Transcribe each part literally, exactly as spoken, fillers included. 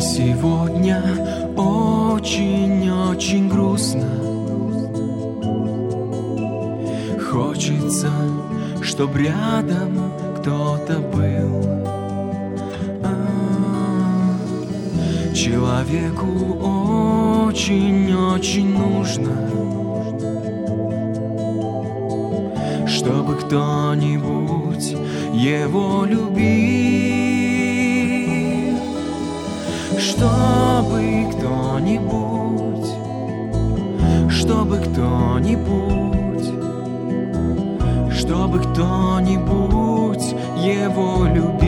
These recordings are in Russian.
Сегодня очень-очень грустно. Хочется, чтоб рядом кто-то был. А-а-а. Человеку очень-очень нужно, чтобы кто-нибудь его любил, чтобы кто-нибудь, чтобы кто-нибудь, чтобы кто-нибудь его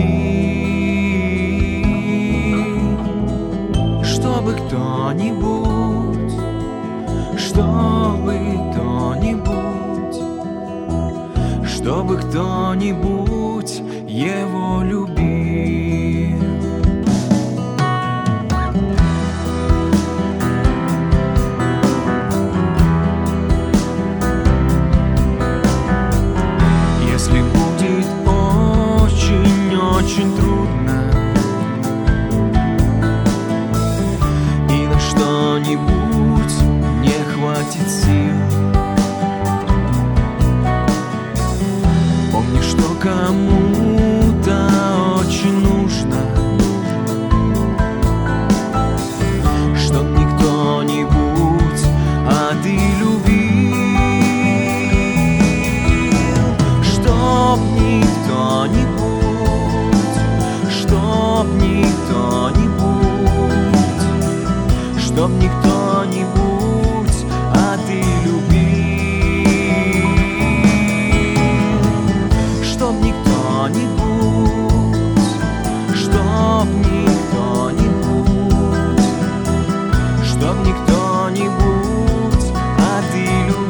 любил, чтобы кто-нибудь, чтобы кто-нибудь, чтобы кто-нибудь его любил. Если будет очень-очень трудно и на что-нибудь не хватит сил, помни, что кому-то очень нужно, чтоб не кто-нибудь, а ты любил, чтоб не кто-нибудь, чтоб не кто-нибудь, чтоб не кто-нибудь, а ты любил, чтоб не кто-нибудь, чтоб не кто-нибудь, чтоб не кто-нибудь, а ты любил.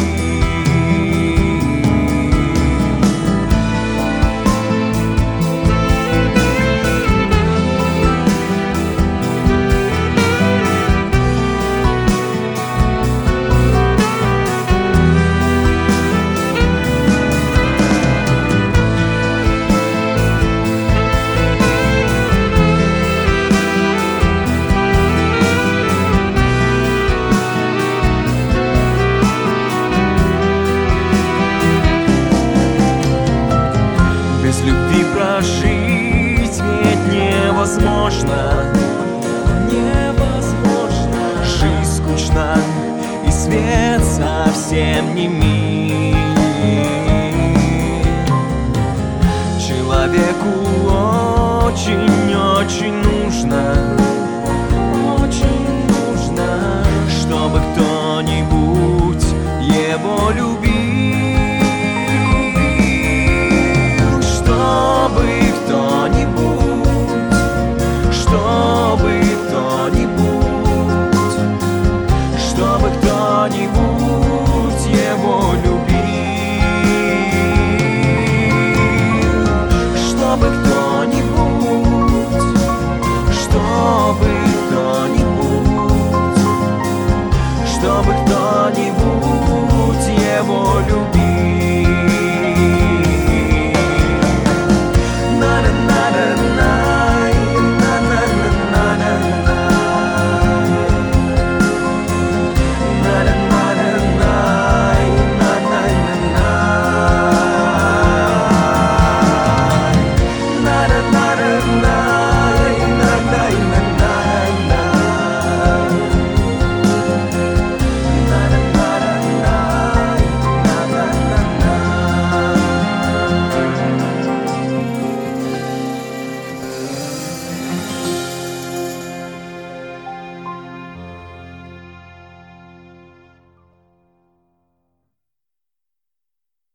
Без любви прожить ведь невозможно, невозможно. Жизнь скучна, и свет совсем не мил. Человеку очень-очень нужно, очень нужно, чтобы кто-нибудь его любил, чтобы кто-нибудь, чтобы кто-нибудь, чтобы кто-нибудь его любил, чтобы кто-нибудь, чтобы кто-нибудь, чтобы кто-нибудь его любил.